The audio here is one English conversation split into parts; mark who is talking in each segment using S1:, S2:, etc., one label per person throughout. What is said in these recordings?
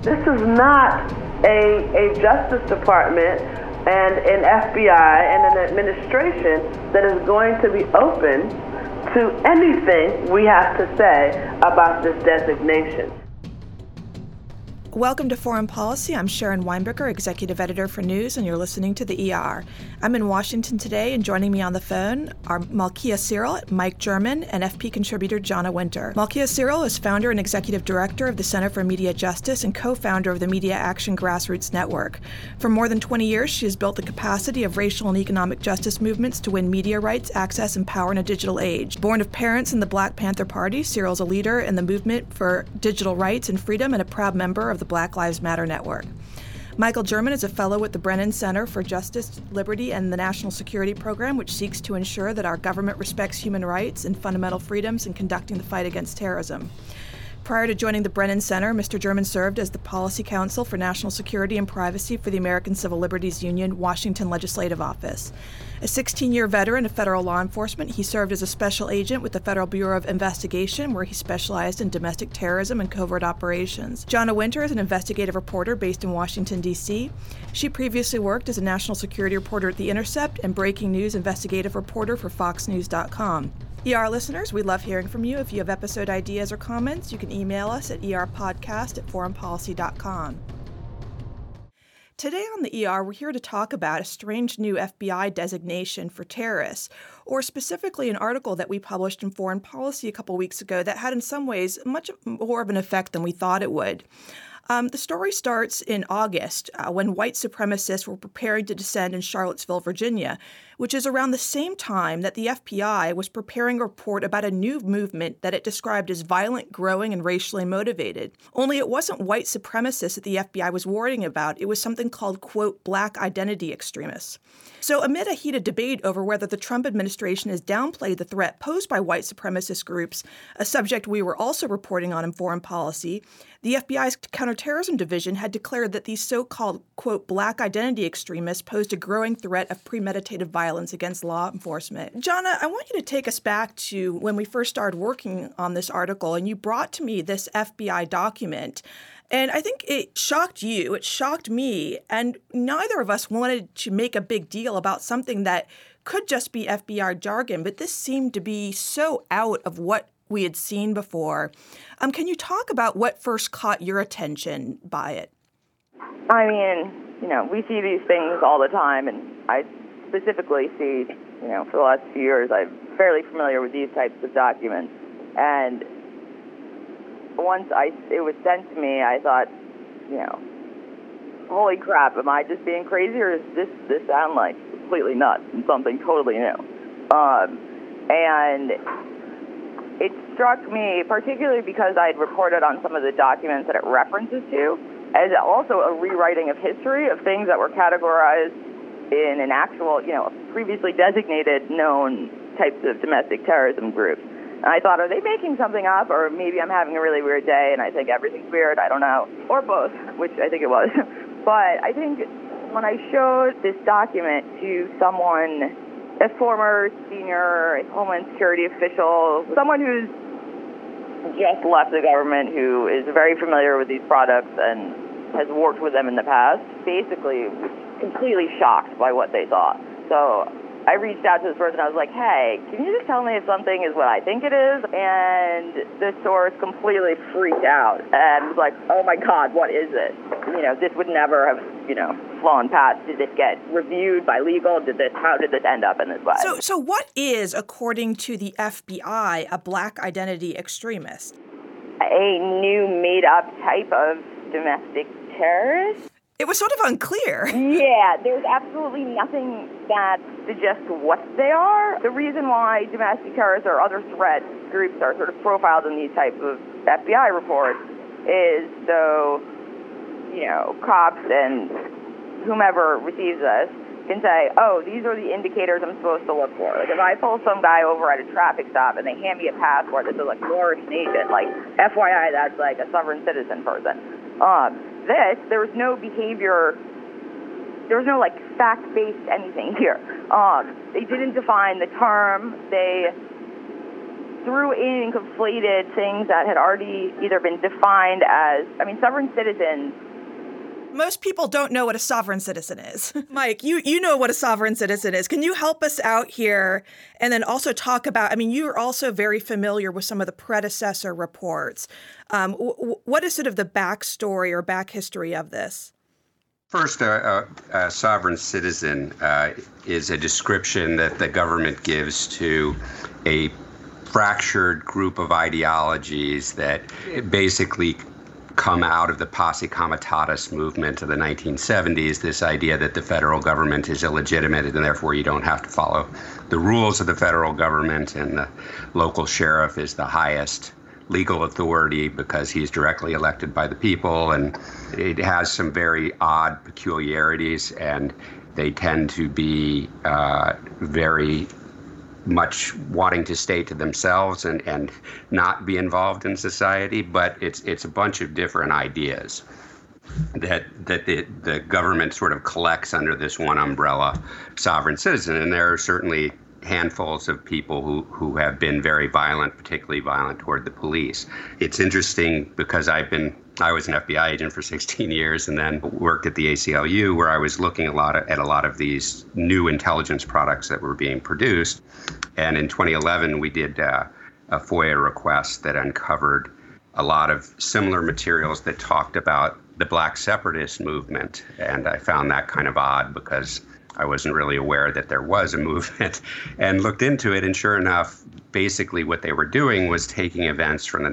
S1: This is not a Justice Department and an FBI and an administration that is going to be open to anything we have to say about this designation.
S2: Welcome to Foreign Policy. I'm Sharon Weinberger, Executive Editor for News, and you're listening to the ER. I'm in Washington today, and joining me on the phone are Malkia Cyril, Mike German, and FP contributor Jana Winter. Malkia Cyril is founder and executive director of the Center for Media Justice and co-founder of the Media Action Grassroots Network. For more than 20 years, she has built the capacity of racial and economic justice movements to win media rights, access, and power in a digital age. Born of parents in the Black Panther Party, Cyril is a leader in the movement for digital rights and freedom and a proud member of the Black Lives Matter Network. Michael German is a fellow at the Brennan Center for Justice, Liberty, and the National Security Program, which seeks to ensure that our government respects human rights and fundamental freedoms in conducting the fight against terrorism. Prior to joining the Brennan Center, Mr. German served as the Policy Counsel for National Security and Privacy for the American Civil Liberties Union, Washington Legislative Office. A 16-year veteran of federal law enforcement, he served as a special agent with the Federal Bureau of Investigation, where he specialized in domestic terrorism and covert operations. Jana Winter is an investigative reporter based in Washington, D.C. She previously worked as a national security reporter at The Intercept and breaking news investigative reporter for FoxNews.com. ER listeners, we love hearing from you. If you have episode ideas or comments, you can email us at erpodcast@foreignpolicy.com. Today on the ER, we're here to talk about a strange new FBI designation for terrorists, or specifically an article that we published in Foreign Policy a couple weeks ago that had in some ways much more of an effect than we thought it would. The story starts in August when white supremacists were preparing to descend in Charlottesville, Virginia, which is around the same time that the FBI was preparing a report about a new movement that it described as violent, growing, and racially motivated. Only it wasn't white supremacists that the FBI was worrying about. It was something called, quote, black identity extremists. So amid a heated debate over whether the Trump administration has downplayed the threat posed by white supremacist groups, a subject we were also reporting on in Foreign Policy, the FBI's Counterterrorism Division had declared that these so-called, quote, black identity extremists posed a growing threat of premeditated violence against law enforcement. Jana, I want you to take us back to when we first started working on this article, and you brought to me this FBI document. And I think it shocked you, it shocked me, and neither of us wanted to make a big deal about something that could just be FBI jargon, but this seemed to be so out of what we had seen before. Can you talk about what first caught your attention by it?
S3: I mean, we see these things all the time, and I specifically see, for the last few years, I'm fairly familiar with these types of documents. And once it was sent to me, I thought, holy crap, am I just being crazy, or does this sound like completely nuts and something totally new? And it struck me, particularly because I'd reported on some of the documents that it references to, as also a rewriting of history of things that were categorized in an actual, previously designated known types of domestic terrorism groups. And I thought, are they making something up, or maybe I'm having a really weird day and I think everything's weird, I don't know, or both, which I think it was. But I think when I showed this document to someone, a former senior Homeland Security official, someone who's just left the government, who is very familiar with these products and has worked with them in the past, basically was completely shocked by what they thought. So I reached out to this person. I was like, hey, can you just tell me if something is what I think it is? And the source completely freaked out and was like, oh my God, what is it? This would never have, flown past. Did this get reviewed by legal? How did this end up in this way?
S2: So what is, according to the FBI, a black identity extremist?
S3: A new made-up type of domestic terrorist?
S2: It was sort of unclear.
S3: Yeah, there's absolutely nothing that suggests what they are. The reason why domestic terrorists or other threat groups are sort of profiled in these types of FBI reports is so, cops and whomever receives this can say, oh, these are the indicators I'm supposed to look for. Like, if I pull some guy over at a traffic stop and they hand me a passport that says, like, Moorish nation, like, FYI, that's, like, a sovereign citizen person. There was no behavior, there was no, like, fact-based anything here. They didn't define the term. They threw in and conflated things that had already either been defined as, sovereign citizens.
S2: Most people don't know what a sovereign citizen is. Mike, you know what a sovereign citizen is. Can you help us out here and then also talk about, you're also very familiar with some of the predecessor reports. What is sort of the backstory or back history of this?
S4: First, a sovereign citizen is a description that the government gives to a fractured group of ideologies that basically come out of the Posse Comitatus movement of the 1970s, this idea that the federal government is illegitimate and therefore you don't have to follow the rules of the federal government, and the local sheriff is the highest legal authority because he's directly elected by the people. And it has some very odd peculiarities, and they tend to be very much wanting to stay to themselves and not be involved in society. But it's a bunch of different ideas that the government sort of collects under this one umbrella, sovereign citizen. And there are certainly handfuls of people who have been very violent, particularly violent toward the police. It's interesting because I was an FBI agent for 16 years and then worked at the ACLU, where I was looking at a lot of these new intelligence products that were being produced. And in 2011, we did a FOIA request that uncovered a lot of similar materials that talked about the Black separatist movement. And I found that kind of odd because I wasn't really aware that there was a movement, and looked into it. And sure enough, basically what they were doing was taking events from the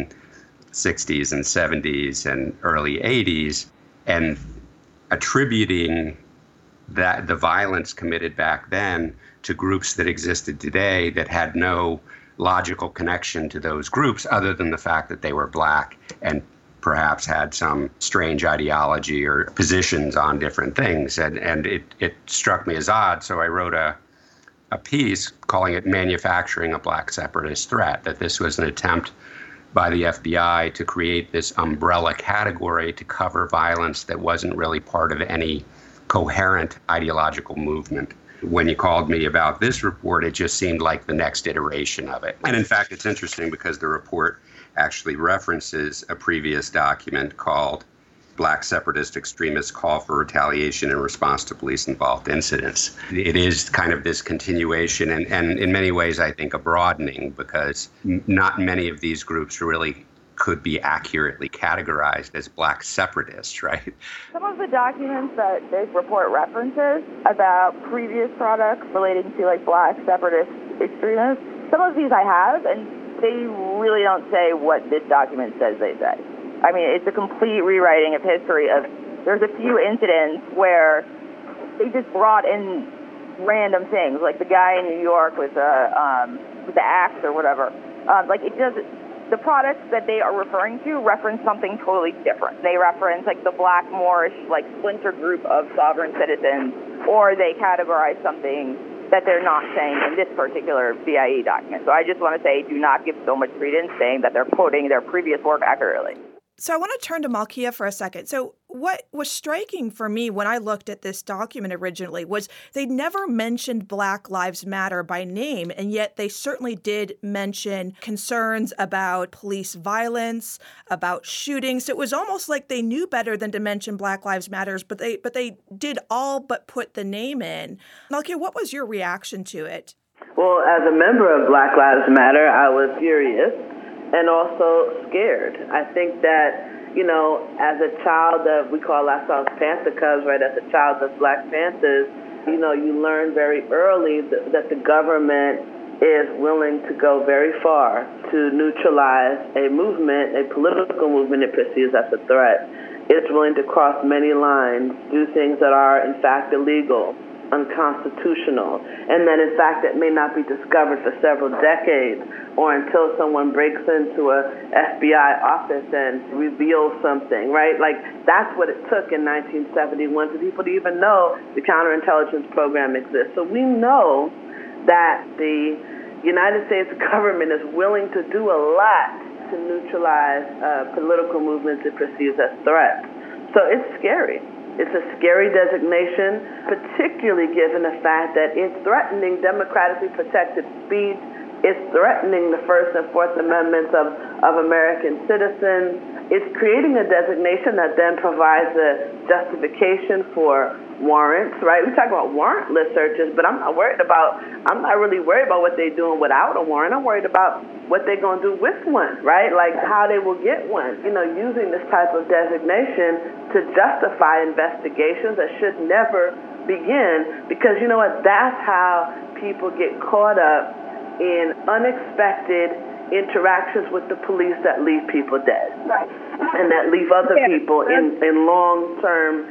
S4: 1960s and 70s and early 80s and attributing the violence committed back then to groups that existed today that had no logical connection to those groups other than the fact that they were Black and perhaps had some strange ideology or positions on different things. And it struck me as odd. So I wrote a piece calling it Manufacturing a Black Separatist Threat, that this was an attempt by the FBI to create this umbrella category to cover violence that wasn't really part of any coherent ideological movement. When you called me about this report, it just seemed like the next iteration of it. And in fact, it's interesting because the report actually references a previous document called Black Separatist Extremists Call for Retaliation in Response to Police-Involved Incidents. It is kind of this continuation and in many ways, I think, a broadening, because not many of these groups really could be accurately categorized as Black separatists, right?
S3: Some of the documents that this report references about previous products relating to Black separatist extremists, some of these I have, and they really don't say what this document says they say. It's a complete rewriting of history. There's a few incidents where they just brought in random things, like the guy in New York with the axe or whatever. The products that they are referring to reference something totally different. They reference the Black Moorish splinter group of sovereign citizens, or they categorize something that they're not saying in this particular BIE document. So I just want to say, do not give so much credence saying that they're quoting their previous work accurately.
S2: So I want to turn to Malkia for a second. So what was striking for me when I looked at this document originally was they never mentioned Black Lives Matter by name, and yet they certainly did mention concerns about police violence, about shootings. So it was almost like they knew better than to mention Black Lives Matter, but they did all but put the name in. Malkia, what was your reaction to it?
S1: Well, as a member of Black Lives Matter, I was furious and also scared. I think that, as a child of, we call ourselves Panther Cubs, right? As a child of Black Panthers, you learn very early that the government is willing to go very far to neutralize a movement, a political movement it perceives as a threat. It's willing to cross many lines, do things that are, in fact, illegal, unconstitutional, and that in fact it may not be discovered for several decades or until someone breaks into a FBI office and reveals something, right? That's what it took in 1971 for people to even know the counterintelligence program exists. So we know that the United States government is willing to do a lot to neutralize political movements it perceives as threats. So it's scary. It's a scary designation, particularly given the fact that it's threatening democratically protected speech, It's threatening the First and Fourth Amendments of American citizens. It's creating a designation that then provides a justification for warrants, right? We talk about warrantless searches, but I'm not really worried about what they're doing without a warrant. I'm worried about what they're going to do with one, right? Like how they will get one. Using this type of designation to justify investigations that should never begin, because you know what? That's how people get caught up in unexpected interactions with the police that leave people dead, right, and that leave other people in long-term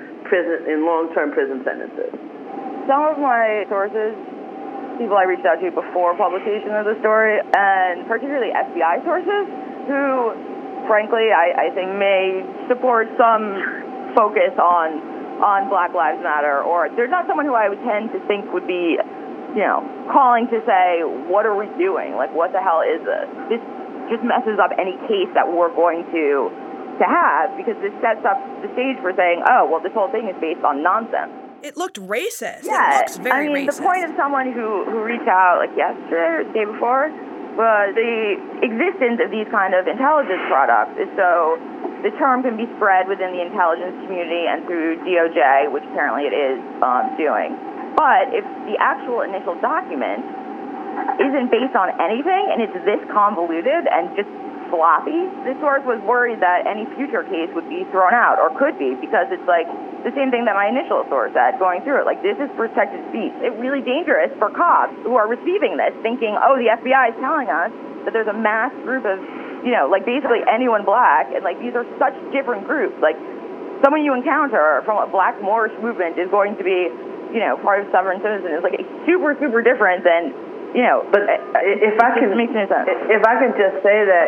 S1: prison sentences.
S3: Some of my sources, people I reached out to before publication of the story, and particularly FBI sources, who, frankly, I think may support some focus on Black Lives Matter, or there's not someone who I would tend to think would be calling to say, what are we doing? Like, what the hell is this? This just messes up any case that we're going to have, because this sets up the stage for saying, oh, well, this whole thing is based on nonsense.
S2: It looked racist.
S3: Yeah,
S2: it looks very racist.
S3: The point of someone who reached out like yesterday or the day before was the existence of these kind of intelligence products is so the term can be spread within the intelligence community and through DOJ, which apparently it is doing. But if the actual initial document isn't based on anything and it's this convoluted and just sloppy, this source was worried that any future case would be thrown out, or could be, because it's like the same thing that my initial source said going through it. Like, this is protected speech. It's really dangerous for cops who are receiving this, thinking, oh, the FBI is telling us that there's a mass group of, basically anyone black, and these are such different groups. Like, someone you encounter from a black Moorish movement is going to be part of sovereign citizen is super, super different than,
S1: But if I can,
S3: makes no sense.
S1: If I can just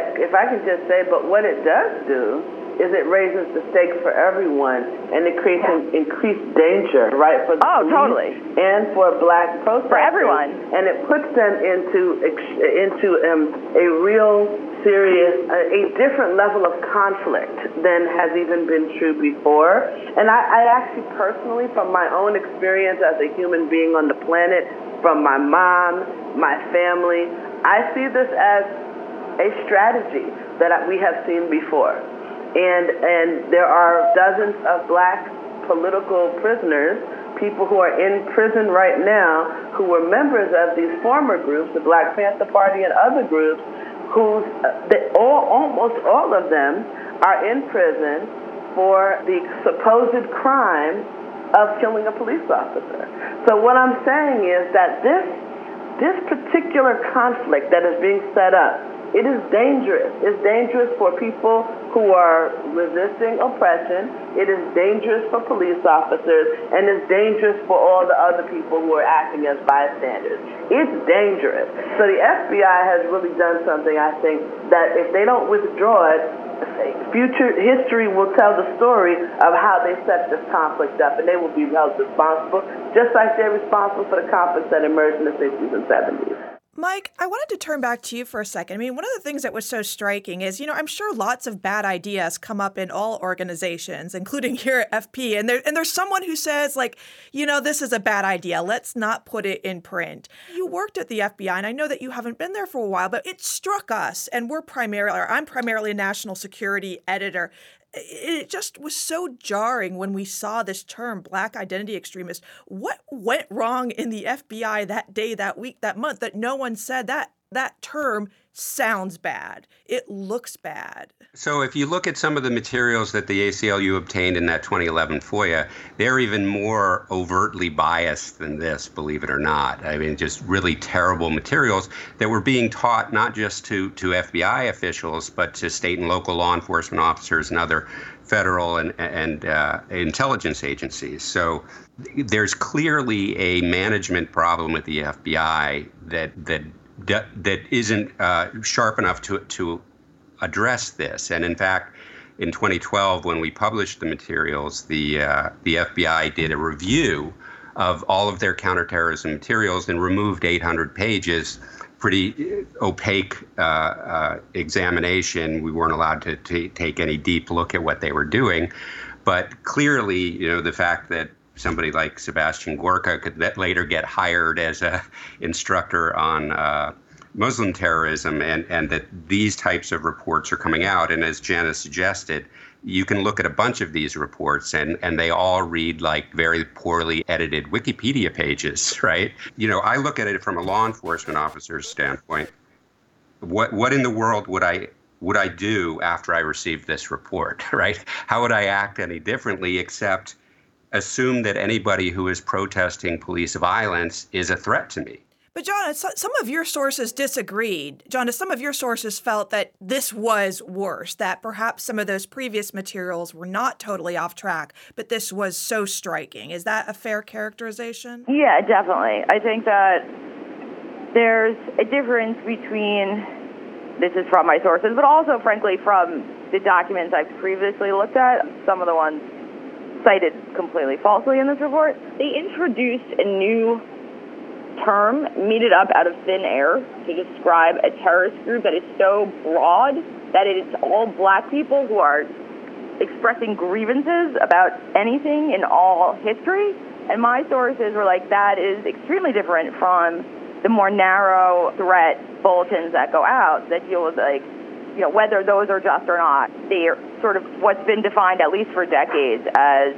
S1: say, but what it does do is it raises the stakes for everyone, and it creates an increased danger, right, for the police
S3: totally,
S1: and for Black protesters,
S3: for everyone,
S1: and it puts them into a real serious, a different level of conflict than has even been true before. And I actually personally, from my own experience as a human being on the planet, from my mom, my family, I see this as a strategy that we have seen before. And there are dozens of Black political prisoners, people who are in prison right now, who were members of these former groups, the Black Panther Party and other groups, almost all of them are in prison for the supposed crime of killing a police officer. So what I'm saying is that this particular conflict that is being set up, it is dangerous. It's dangerous for people who are resisting oppression. It is dangerous for police officers, and it's dangerous for all the other people who are acting as bystanders. It's dangerous. So the FBI has really done something, I think, that if they don't withdraw it, future history will tell the story of how they set this conflict up, and they will be held responsible, just like they're responsible for the conflicts that emerged in the 60s and 70s.
S2: Mike, I wanted to turn back to you for a second. I mean, one of the things that was so striking is, I'm sure lots of bad ideas come up in all organizations, including here at FP. And there's someone who says, this is a bad idea. Let's not put it in print. You worked at the FBI, and I know that you haven't been there for a while, but it struck us, and I'm primarily a national security editor. It just was so jarring when we saw this term, Black identity extremist. What went wrong in the FBI that day, that week, that month, that no one said that term sounds bad? It looks bad.
S4: So if you look at some of the materials that the ACLU obtained in that 2011 FOIA, they're even more overtly biased than this, believe it or not. I mean, just really terrible materials that were being taught not just to FBI officials, but to state and local law enforcement officers and other federal and intelligence agencies. So there's clearly a management problem with the FBI that isn't sharp enough to address this. And in fact, in 2012, when we published the materials, the FBI did a review of all of their counterterrorism materials and removed 800 pages. Pretty opaque examination. We weren't allowed to take any deep look at what they were doing. But clearly, the fact that somebody like Sebastian Gorka could later get hired as an instructor on Muslim terrorism, and that these types of reports are coming out. And as Jana suggested, you can look at a bunch of these reports and they all read like very poorly edited Wikipedia pages, right? I look at it from a law enforcement officer's standpoint. What in the world would I do after I received this report, right? How would I act any differently except assume that anybody who is protesting police violence is a threat to me?
S2: But John, some of your sources disagreed. John, some of your sources felt that this was worse, that perhaps some of those previous materials were not totally off track, but this was so striking. Is that a fair characterization?
S3: Yeah, definitely. I think that there's a difference between, this is from my sources, but also, frankly, from the documents I've previously looked at, some of the ones cited completely falsely in this report. They introduced a new term, made it up out of thin air to describe a terrorist group that is so broad that it's all black people who are expressing grievances about anything in all history. And my sources were like, that is extremely different from the more narrow threat bulletins that go out that deal with, like, whether those are just or not. They are sort of what's been defined, at least for decades, as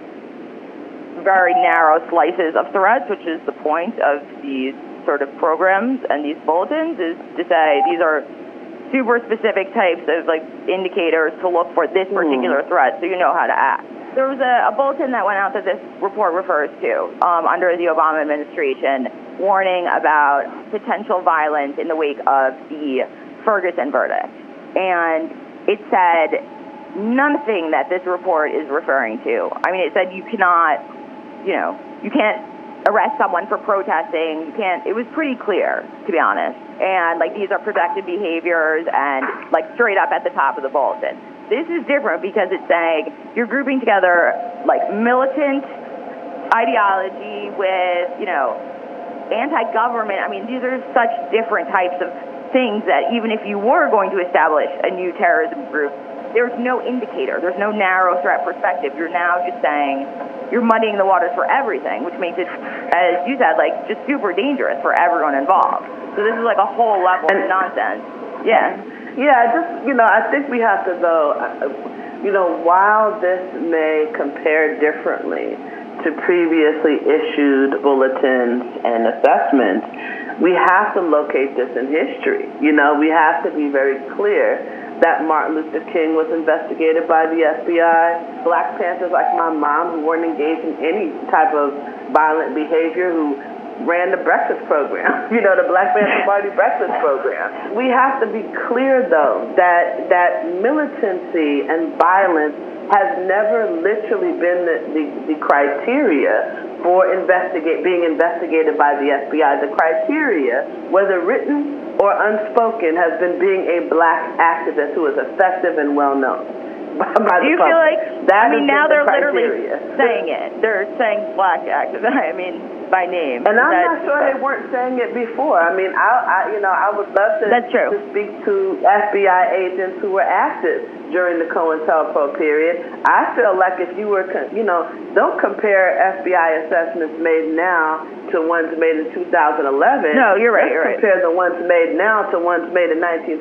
S3: very narrow slices of threats, which is the point of these sort of programs and these bulletins, is to say these are super specific types of indicators to look for this particular threat, so you know how to act. There was a bulletin that went out that this report refers to under the Obama administration, warning about potential violence in the wake of the Ferguson verdict. And it said nothing that this report is referring to. I mean, it said you cannot, you can't arrest someone for protesting. It was pretty clear, to be honest. And these are protected behaviors and straight up at the top of the bulletin. This is different because it's saying you're grouping together militant ideology with, anti-government. I mean, these are such different types of things that even if you were going to establish a new terrorism group, there's no indicator. There's no narrow threat perspective. You're now just saying you're muddying the waters for everything, which makes it, as you said, just super dangerous for everyone involved. So this is a whole level of nonsense. Yeah.
S1: Yeah, I think we have to go, while this may compare differently to previously issued bulletins and assessments, we have to locate this in history. We have to be very clear that Martin Luther King was investigated by the FBI. Black Panthers like my mom, who weren't engaged in any type of violent behavior, who ran the breakfast program, the Black Panther Party breakfast program. We have to be clear, though, that militancy and violence has never literally been the criteria for being investigated by the FBI. The criteria, whether written or unspoken, has been being a black activist who is effective and well-known by the public.
S3: Do you feel like, now they're
S1: criteria.
S3: Literally saying it. They're saying black activist, by name.
S1: And I'm not sure they weren't saying it before. I would love to speak to FBI agents who were active during the COINTELPRO period. I feel like if you were, don't compare FBI assessments made now to ones made in 2011.
S3: No, you're right.
S1: Compare the ones made now to ones made in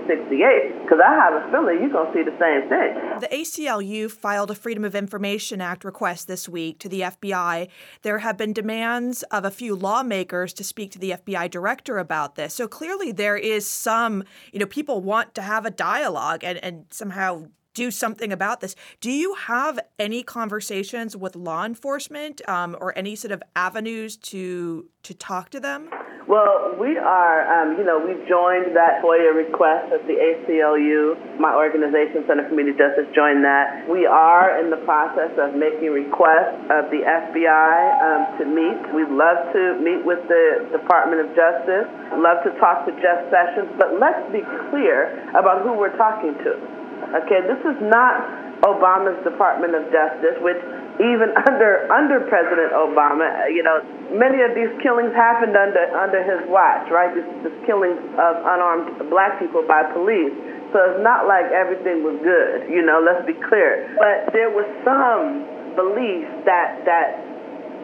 S1: 1968, because I have a feeling you're going to see the same thing.
S2: The ACLU filed a Freedom of Information Act request this week to the FBI. There have been demands of a few lawmakers to speak to the FBI director about this. So clearly there is some, people want to have a dialogue and somehow do something about this. Do you have any conversations with law enforcement or any sort of avenues to talk to them?
S1: Well, we are, we joined that FOIA request at the ACLU. My organization, Center for Community Justice, joined that. We are in the process of making requests of the FBI to meet. We'd love to meet with the Department of Justice, love to talk to Jeff Sessions, but let's be clear about who we're talking to. Okay, this is not Obama's Department of Justice, which even under President Obama, many of these killings happened under his watch, right? This killing of unarmed black people by police. So it's not like everything was good, let's be clear. But there was some belief that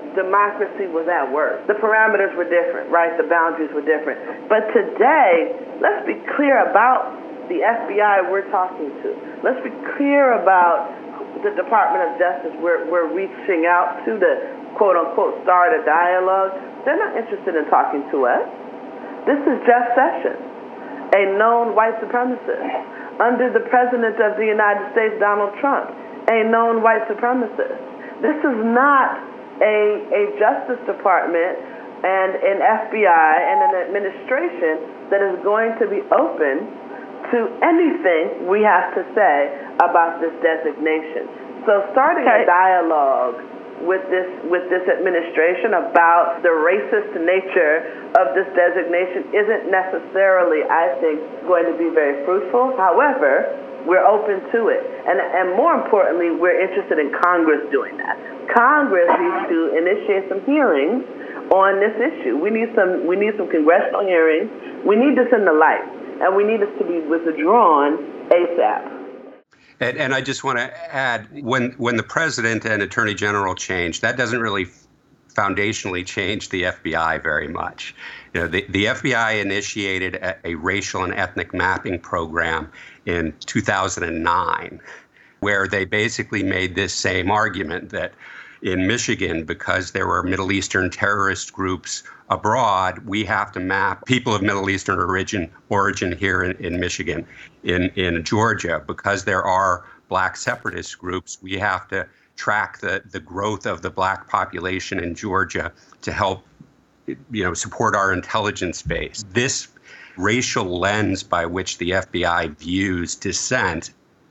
S1: democracy was at work. The parameters were different, right? The boundaries were different. But today, let's be clear about the FBI we're talking to. Let's be clear about the Department of Justice we're reaching out to quote-unquote start a dialogue. They're not interested in talking to us. This is Jeff Sessions, a known white supremacist. Under the President of the United States, Donald Trump, a known white supremacist. This is not a Justice Department and an FBI and an administration that is going to be open to anything we have to say about this designation. So starting a dialogue with this administration about the racist nature of this designation isn't necessarily, I think, going to be very fruitful. However, we're open to it. And more importantly, we're interested in Congress doing that. Congress needs to initiate some hearings on this issue. We need some congressional hearings. We need this in the light, and we need this to be withdrawn ASAP.
S4: And I just want to add, when the president and attorney general changed, that doesn't really foundationally change the FBI very much. You know, the FBI initiated a racial and ethnic mapping program in 2009, where they basically made this same argument that in Michigan, because there were Middle Eastern terrorist groups abroad, we have to map people of Middle Eastern origin here in Michigan. In Georgia, because there are black separatist groups, we have to track the growth of the black population in Georgia to help, support our intelligence base. This racial lens by which the FBI views dissent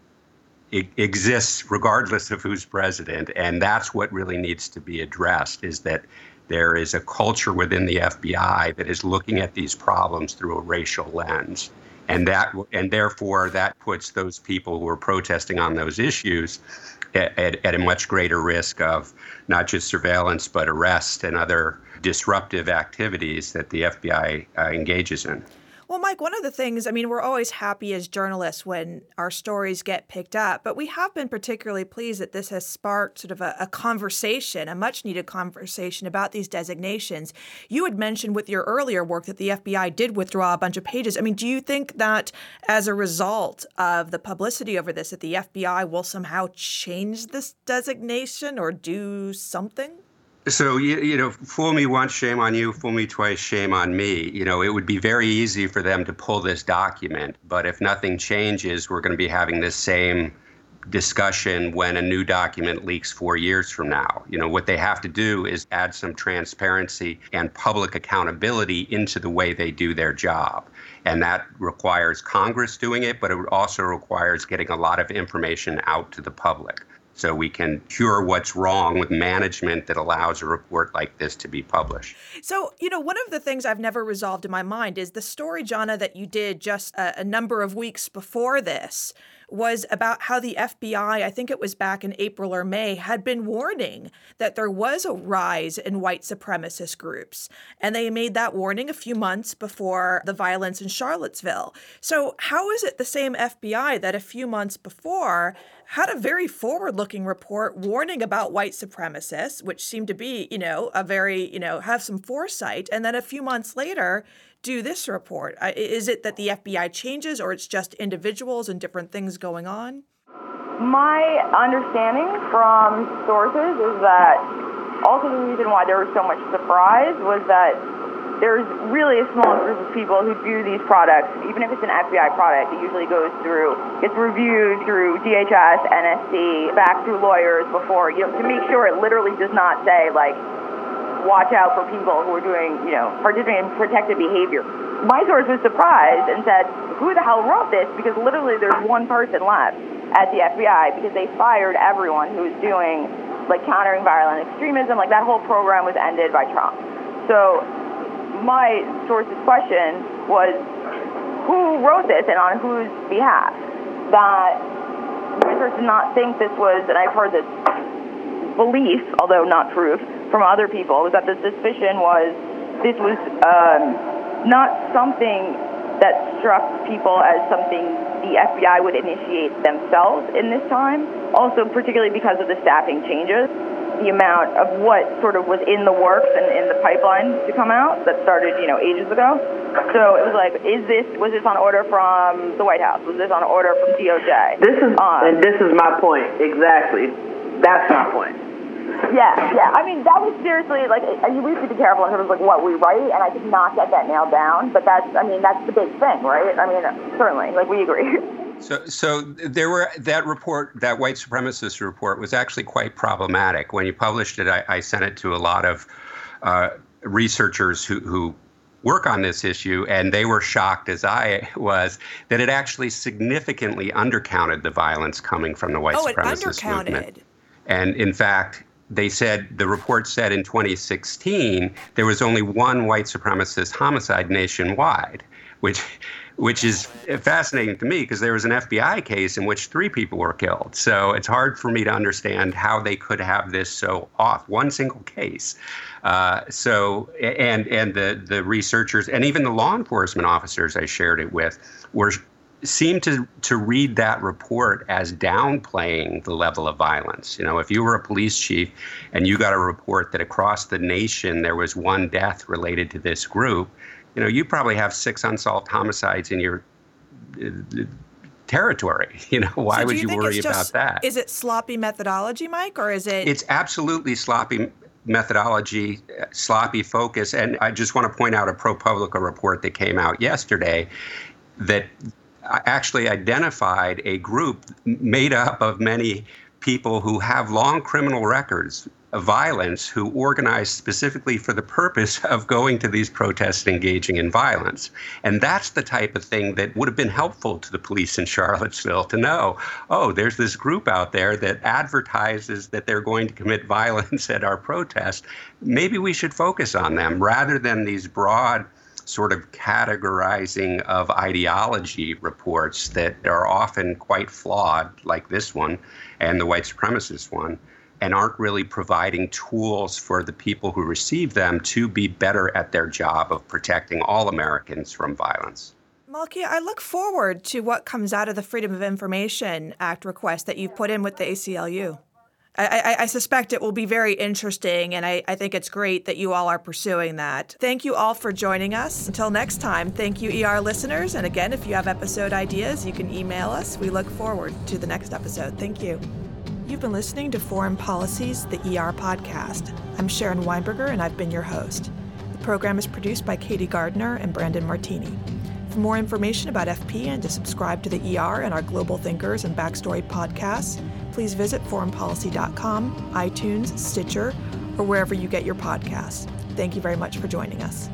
S4: exists regardless of who's president, and that's what really needs to be addressed, is that there is a culture within the FBI that is looking at these problems through a racial lens. And therefore that puts those people who are protesting on those issues at a much greater risk of not just surveillance, but arrest and other disruptive activities that the FBI engages in.
S2: Well, Mike, one of the things, we're always happy as journalists when our stories get picked up, but we have been particularly pleased that this has sparked sort of a conversation, a much-needed conversation about these designations. You had mentioned with your earlier work that the FBI did withdraw a bunch of pages. Do you think that as a result of the publicity over this, that the FBI will somehow change this designation or do something?
S4: So, fool me once, shame on you, fool me twice, shame on me. It would be very easy for them to pull this document, but if nothing changes, we're going to be having this same discussion when a new document leaks 4 years from now. What they have to do is add some transparency and public accountability into the way they do their job. And that requires Congress doing it, but it also requires getting a lot of information out to the public, so we can cure what's wrong with management that allows a report like this to be published.
S2: So, one of the things I've never resolved in my mind is the story, Jana, that you did just a number of weeks before this was about how the FBI, I think it was back in April or May, had been warning that there was a rise in white supremacist groups. And they made that warning a few months before the violence in Charlottesville. So how is it the same FBI that a few months before had a very forward-looking report warning about white supremacists, which seemed to be, a very, have some foresight, and then a few months later do this report? Is it that the FBI changes, or it's just individuals and different things going on?
S3: My understanding from sources is that also the reason why there was so much surprise was that there's really a small group of people who do these products. Even if it's an FBI product, it usually gets reviewed through DHS, NSC, back through lawyers before, to make sure it literally does not say, watch out for people who are doing, participating in protected behavior. My source was surprised and said, who the hell wrote this? Because literally there's one person left at the FBI because they fired everyone who was doing, countering violent extremism. That whole program was ended by Trump. So my source's question was, who wrote this and on whose behalf? That my source did not think this was, and I've heard this belief, although not proof, from other people, was that the suspicion was this was not something that struck people as something the FBI would initiate themselves in this time. Also, particularly because of the staffing changes, the amount of what sort of was in the works and in the pipeline to come out that started, ages ago. So it was like, was this on order from the White House? Was this on order from DOJ?
S1: And this is my point, exactly. That's my point.
S3: Yeah. I mean, that was seriously, like, we have to be careful in terms of, like, what we write, and I did not get that nailed down, but that's the big thing, right? I mean, certainly, like, we agree.
S4: So there were that report, that white supremacist report was actually quite problematic. When you published it, I sent it to a lot of researchers who work on this issue, and they were shocked, as I was, that it actually significantly undercounted the violence coming from the white supremacist movement. And in fact, the report said in 2016 there was only one white supremacist homicide nationwide, which is fascinating to me because there was an FBI case in which 3 people were killed. So it's hard for me to understand how they could have this so off, one single case. And the researchers and even the law enforcement officers I shared it with seemed to read that report as downplaying the level of violence. You know, if you were a police chief and you got a report that across the nation there was 1 death related to this group, you know, you probably have 6 unsolved homicides in your territory. You know, why would you worry about that?
S2: Is it sloppy methodology, Mike, or is it?
S4: It's absolutely sloppy methodology, sloppy focus. And I just want to point out a ProPublica report that came out yesterday that actually identified a group made up of many people who have long criminal records of violence, who organized specifically for the purpose of going to these protests and engaging in violence. And that's the type of thing that would have been helpful to the police in Charlottesville to know, oh, there's this group out there that advertises that they're going to commit violence at our protest. Maybe we should focus on them rather than these broad sort of categorizing of ideology reports that are often quite flawed, like this one and the white supremacist one, and aren't really providing tools for the people who receive them to be better at their job of protecting all Americans from violence.
S2: Malkia, I look forward to what comes out of the Freedom of Information Act request that you've put in with the ACLU. I suspect it will be very interesting, and I think it's great that you all are pursuing that. Thank you all for joining us. Until next time, thank you, ER listeners. And again, if you have episode ideas, you can email us. We look forward to the next episode. Thank you. You've been listening to Foreign Policy's The ER Podcast. I'm Sharon Weinberger, and I've been your host. The program is produced by Katie Gardner and Brandon Martini. For more information about FP and to subscribe to the ER and our Global Thinkers and Backstory podcasts, please visit foreignpolicy.com, iTunes, Stitcher, or wherever you get your podcasts. Thank you very much for joining us.